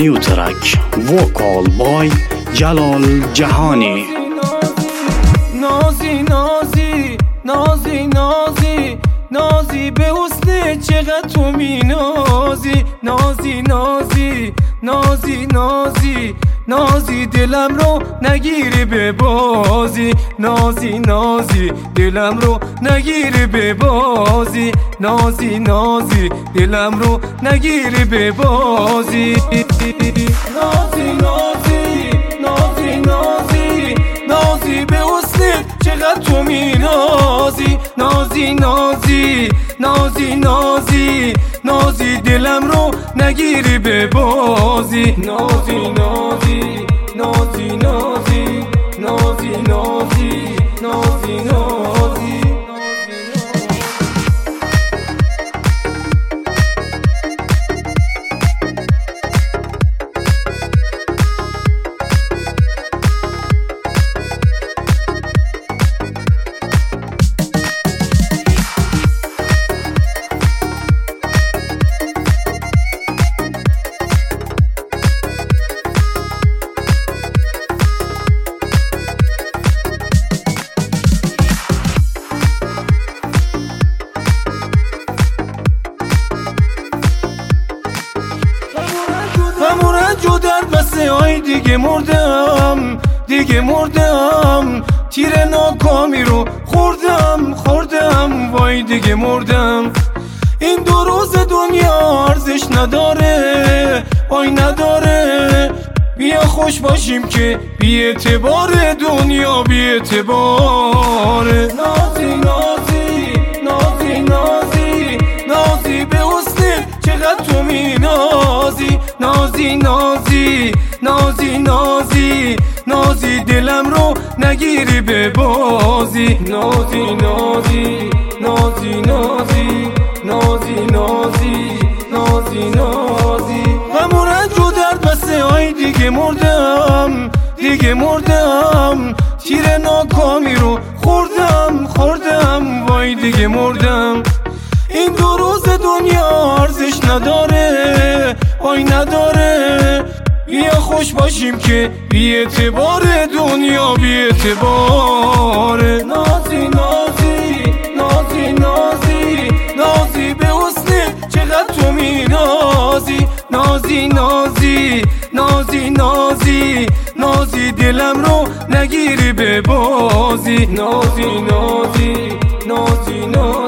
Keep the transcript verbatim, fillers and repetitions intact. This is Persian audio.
New track vocal by جلال جهانی. نازی نازی نازی نازی نازی به حسن چقدر تو می نازی، نازی نازی نازی نازی نازی دلم رو نگیری به بازی، نازی نازی دلم رو نگیری به بازی، نازی نازی دلم رو نگیری به بازی. نازی نازی نازی نازی نازی به حسن چقدر تو می نازی، نازی نازی نازی نازی نازی دلم رو نگیری به بازی، نازی نازی نازی نازی نازی نازی نازی نازی. جو در بسته های دیگه مردم دیگه مردم، تیر ناکامی رو خوردم خوردم وای دیگه مردم. این دو روز دنیا ارزش نداره وای نداره، بیا خوش باشیم که بی اعتبار دنیا بی اعتباره. نازی نازی نازی نازی نازی به حسن چقدر تو می نازی، نازی نازی نازی نازی نازی دلم رو نگیری به بازی، نازی نازی نازی نازی نازی نازی نازی نازی. همون رنج و درد بسته های دیگه مردم دیگه مردم، تیر ناکامی رو خوردم خوردم وای دیگه مردم. این دو روز دنیا ارزش نداره وای نداره، بیا خوش باشیم که بی اعتبار دنیا بی اعتباره. نازی نازی نازی نازی نازی به حسن چقدر تو می نازی، نازی نازی نازی نازی نازی دلم رو نگیری به بازی، نازی نازی نازی نازی